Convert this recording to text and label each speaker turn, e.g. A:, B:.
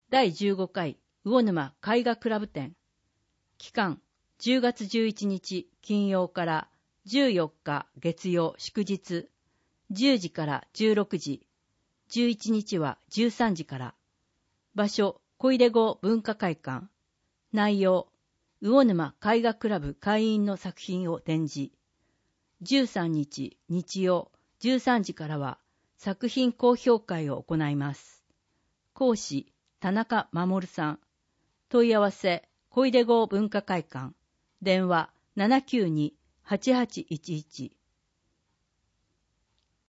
A: 第15回魚沼絵画クラブ展。期間10月11日金曜から14日月曜祝日、10時から16時、11日は13時から。場所小出郷文化会館。内容魚沼絵画クラブ会員の作品を展示。13日日曜13時からは作品高評会を行います。講師田中守さん。問い合わせ小出郷文化会館。電話792-8811